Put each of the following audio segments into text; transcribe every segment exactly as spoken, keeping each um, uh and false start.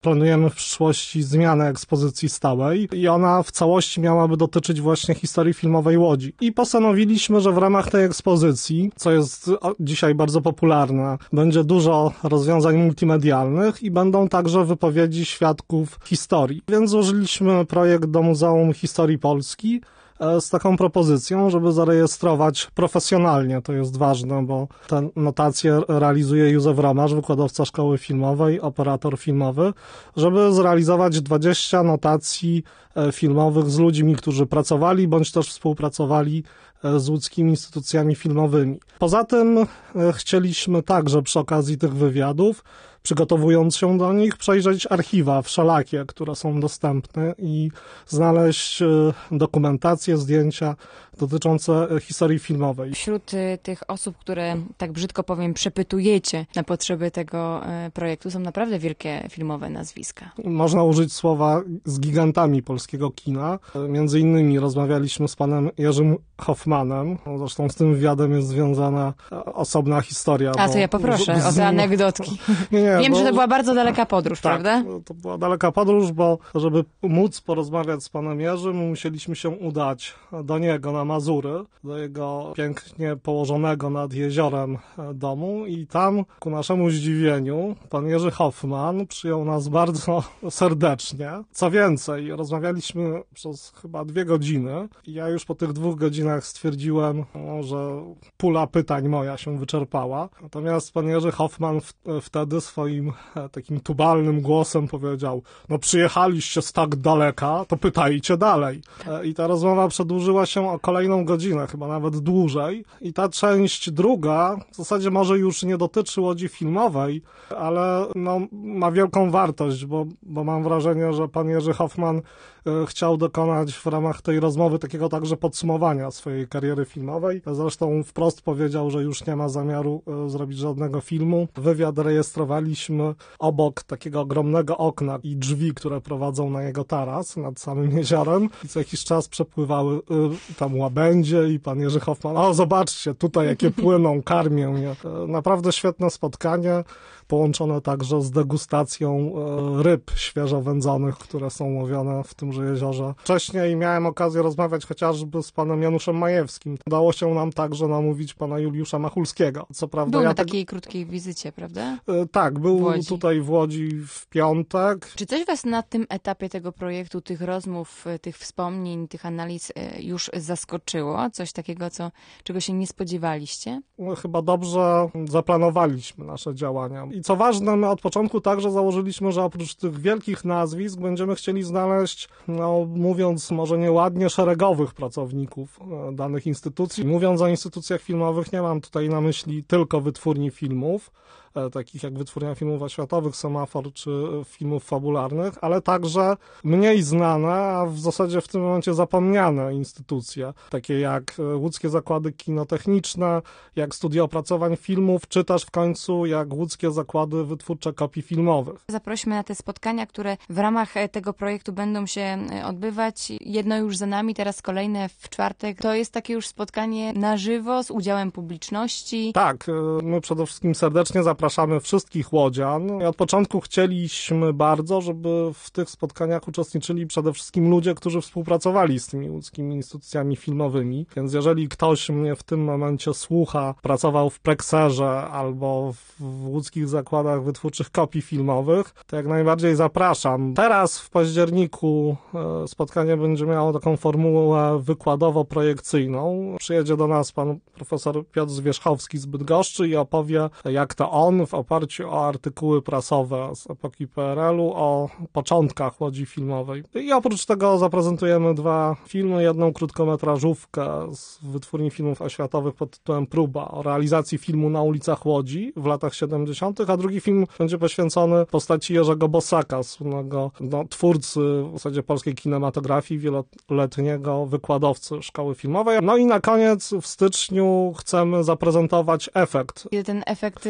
planujemy w przyszłości zmianę ekspozycji stałej i ona w całości miałaby dotyczyć właśnie historii filmowej Łodzi. I postanowiliśmy, że w ramach tej ekspozycji, co jest dzisiaj bardzo popularne, będzie dużo rozwiązań multimedialnych i będą także wypowiedzi świadków historii. Więc złożyliśmy projekt do Muzeum Historii Polski z taką propozycją, żeby zarejestrować profesjonalnie, to jest ważne, bo te notacje realizuje Józef Romasz, wykładowca szkoły filmowej, operator filmowy, żeby zrealizować dwadzieścia notacji filmowych z ludźmi, którzy pracowali bądź też współpracowali z łódzkimi instytucjami filmowymi. Poza tym chcieliśmy także przy okazji tych wywiadów, przygotowując się do nich, przejrzeć archiwa wszelakie, które są dostępne i znaleźć dokumentację, zdjęcia dotyczące historii filmowej. Wśród tych osób, które, tak brzydko powiem, przepytujecie na potrzeby tego projektu, są naprawdę wielkie filmowe nazwiska. Można użyć słowa z gigantami polskiego kina. Między innymi rozmawialiśmy z panem Jerzym Hoffmanem. Zresztą z tym wywiadem jest związana osobna historia. A to ja poproszę z, z... o te anegdotki. Nie, nie, Wiem, bo... że to była bardzo daleka podróż, tak, prawda? To była daleka podróż, bo żeby móc porozmawiać z panem Jerzym, musieliśmy się udać do niego na Mazury, do jego pięknie położonego nad jeziorem domu i tam ku naszemu zdziwieniu pan Jerzy Hoffman przyjął nas bardzo serdecznie. Co więcej, rozmawialiśmy przez chyba dwie godziny i ja już po tych dwóch godzinach stwierdziłem, no, że pula pytań moja się wyczerpała. Natomiast pan Jerzy Hoffman w, wtedy swoim takim tubalnym głosem powiedział: no przyjechaliście z tak daleka, to pytajcie dalej. I ta rozmowa przedłużyła się o kolejną godzinę, chyba nawet dłużej. I ta część druga w zasadzie może już nie dotyczy Łodzi filmowej, ale no, ma wielką wartość, bo, bo mam wrażenie, że pan Jerzy Hoffman chciał dokonać w ramach tej rozmowy takiego także podsumowania swojej kariery filmowej. Zresztą wprost powiedział, że już nie ma zamiaru zrobić żadnego filmu. Wywiad rejestrowaliśmy obok takiego ogromnego okna i drzwi, które prowadzą na jego taras nad samym jeziorem. I co jakiś czas przepływały y, tam łabędzie i pan Jerzy Hoffman: o, zobaczcie, tutaj jakie płyną, karmię je. Naprawdę świetne spotkanie, połączone także z degustacją y, ryb świeżo wędzonych, które są łowione w tymże jeziorze. Wcześniej miałem okazję rozmawiać chociażby z panem Januszem Majewskim. Udało się nam także namówić pana Juliusza Machulskiego. Co prawda, był ja na tak... takiej krótkiej wizycie, prawda? Y, tak, był tutaj w Łodzi w piątek. Czy coś was na tym etapie tego projektu, tych rozmów, tych wspomnień, tych analiz już zaskoczyło? Coś takiego, co, czego się nie spodziewaliście? No, chyba dobrze zaplanowaliśmy nasze działania. I co ważne, my od początku także założyliśmy, że oprócz tych wielkich nazwisk będziemy chcieli znaleźć, no mówiąc może nieładnie, szeregowych pracowników danych instytucji. Mówiąc o instytucjach filmowych, nie mam tutaj na myśli tylko wytwórni filmów, takich jak Wytwórnia Filmów Oświatowych, Semafor czy filmów fabularnych, ale także mniej znane, a w zasadzie w tym momencie zapomniane instytucje, takie jak Łódzkie Zakłady Kinotechniczne, jak Studio Opracowań Filmów, czy też w końcu jak Łódzkie Zakłady Wytwórcze Kopii Filmowych. Zaprośmy na te spotkania, które w ramach tego projektu będą się odbywać. Jedno już za nami, teraz kolejne w czwartek. To jest takie już spotkanie na żywo z udziałem publiczności. Tak, my przede wszystkim serdecznie zapraszamy Zapraszamy wszystkich łodzian. I od początku chcieliśmy bardzo, żeby w tych spotkaniach uczestniczyli przede wszystkim ludzie, którzy współpracowali z tymi łódzkimi instytucjami filmowymi. Więc jeżeli ktoś mnie w tym momencie słucha, pracował w Prekserze albo w łódzkich zakładach wytwórczych kopii filmowych, to jak najbardziej zapraszam. Teraz w październiku spotkanie będzie miało taką formułę wykładowo-projekcyjną. Przyjedzie do nas pan profesor Piotr Zwierzchowski z Bydgoszczy i opowie, jak to on w oparciu o artykuły prasowe z epoki P R L-u o początkach Łodzi filmowej. I oprócz tego zaprezentujemy dwa filmy, jedną krótkometrażówkę z Wytwórni Filmów Oświatowych pod tytułem Próba o realizacji filmu na ulicach Łodzi w latach siedemdziesiątych, a drugi film będzie poświęcony postaci Jerzego Bosaka, słynnego no, twórcy w zasadzie polskiej kinematografii, wieloletniego wykładowcy szkoły filmowej. No i na koniec w styczniu chcemy zaprezentować efekt. Ten efekt materialny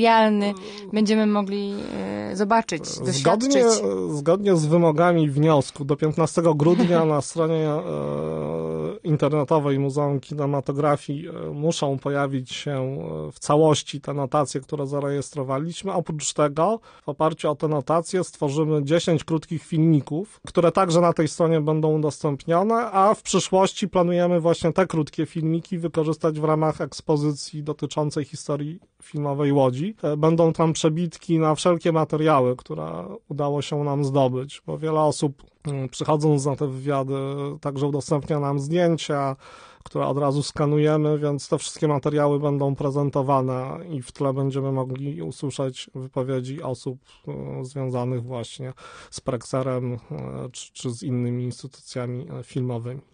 materialny będziemy mogli e, zobaczyć, Zgodnie, doświadczyć. zgodnie z wymogami wniosku do piętnastego grudnia na stronie e, internetowej Muzeum Kinematografii e, muszą pojawić się w całości te notacje, które zarejestrowaliśmy. Oprócz tego w oparciu o te notacje stworzymy dziesięć krótkich filmików, które także na tej stronie będą udostępnione, a w przyszłości planujemy właśnie te krótkie filmiki wykorzystać w ramach ekspozycji dotyczącej historii filmowej Łodzi. Będą tam przebitki na wszelkie materiały, które udało się nam zdobyć, bo wiele osób przychodząc na te wywiady także udostępnia nam zdjęcia, które od razu skanujemy, więc te wszystkie materiały będą prezentowane i w tle będziemy mogli usłyszeć wypowiedzi osób związanych właśnie z Prekserem czy, czy z innymi instytucjami filmowymi.